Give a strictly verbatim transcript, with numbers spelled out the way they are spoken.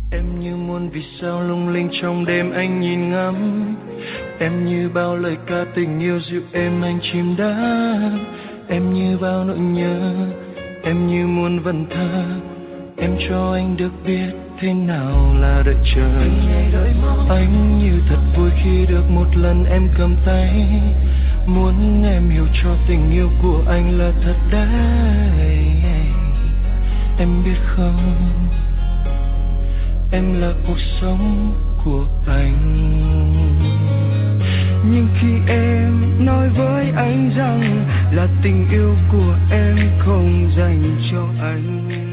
Em như muôn vì sao lung linh trong đêm anh nhìn ngắm. Em như bao lời ca tình yêu dịu êm anh chìm đắm. Em như bao nỗi nhớ, em như muôn vần thơ. Em cho anh được biết thế nào là đợi chờ. Anh như thật vui khi được một lần em cầm tay. Muốn em hiểu cho tình yêu của anh là thật đấy. Em biết không, em là cuộc sống của anh. Nhưng khi em nói với anh rằng là tình yêu của em không dành cho anh,